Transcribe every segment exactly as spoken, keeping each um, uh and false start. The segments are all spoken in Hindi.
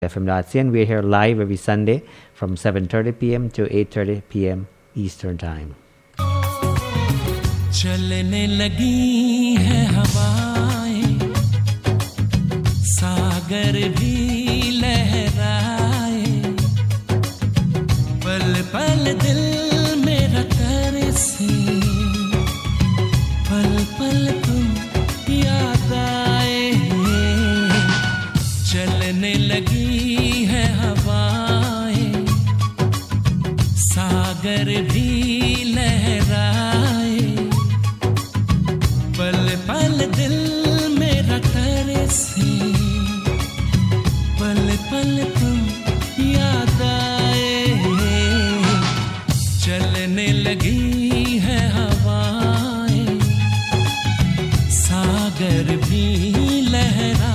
F M dot C N. We're here live every Sunday from seven thirty p.m. to eight thirty p.m. Eastern Time. चलने लगी है हवाएं, सागर भी लहराए, पल पल दिल मेरा तरसे, पल पल तुम याद आए। चलने लगी है हवाएं, सागर भी लहराए, पल पल दिल मेरा तरसे, पल पल तुम याद आए। चलने लगी है हवाएं, सागर भी लहराए।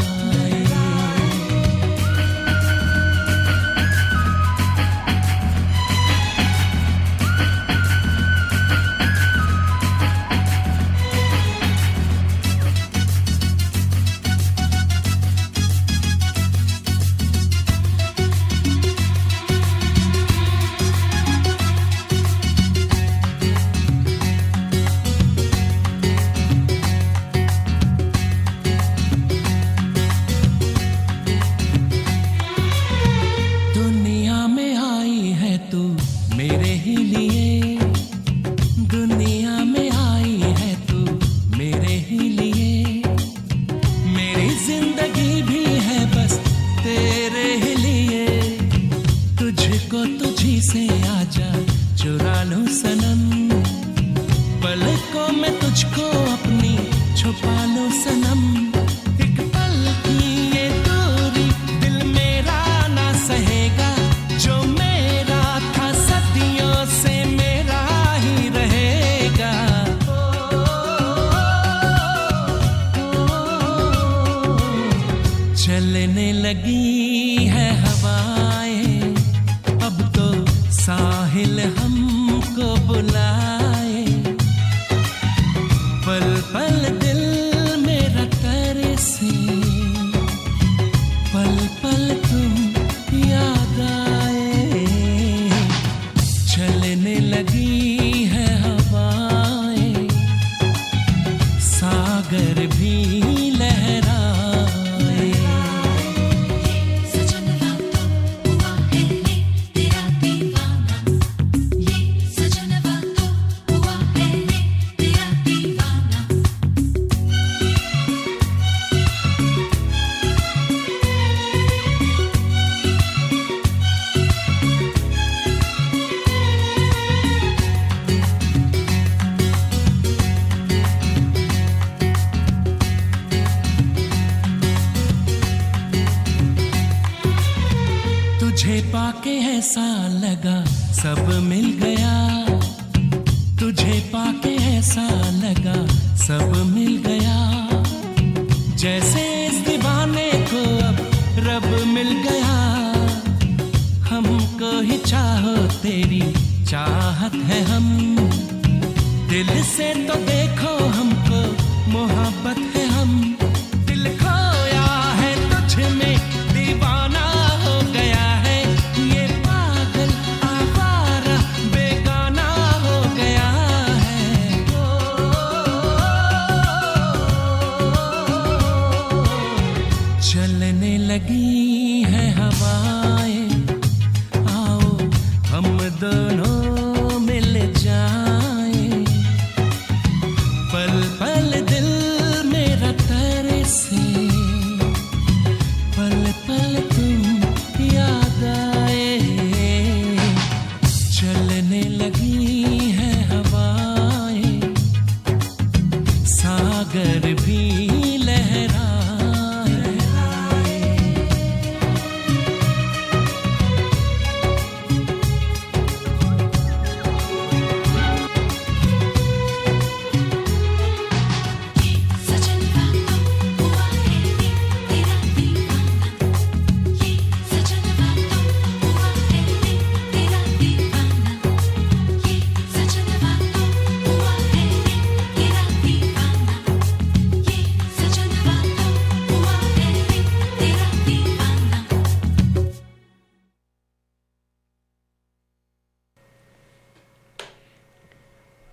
चलने लगी है हवाएं, अब तो साहिल हमको बुलाए, पल पल दिल मेरा तरसे, पल पल तुम याद आए। चलने लगी है हवाएं, सागर भी लहराए। तुझे पाके ऐसा लगा सब मिल गया, तुझे पाके ऐसा लगा सब मिल गया, जैसे इस दीवाने को अब रब मिल गया। हमको ही चाहो तेरी चाहत है हम, दिल से तो देखो हमको मोहब्बत है हम, दिल खोया है तुझ में दीवाना हो गया है, ये पागल आवारा बेगाना हो गया है। चलने लगी है हवाएं, आओ हम दोनों मिल जाएं,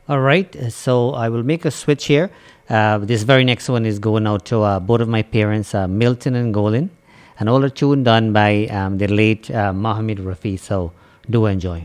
All right, so I will make a switch here. Uh, this very next one is going out to uh, both of my parents, uh, Milton and Golin, an older tune done by um, the late uh, Mohammed Rafi. So do enjoy.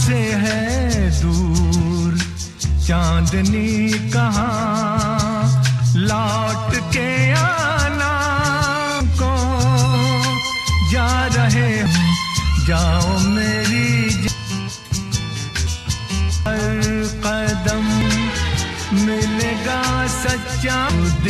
से है दूर चांदनी कहाँ लौट के आना को जा रहे हूँ जाओ मेरी हर कदम मिलेगा सच्चा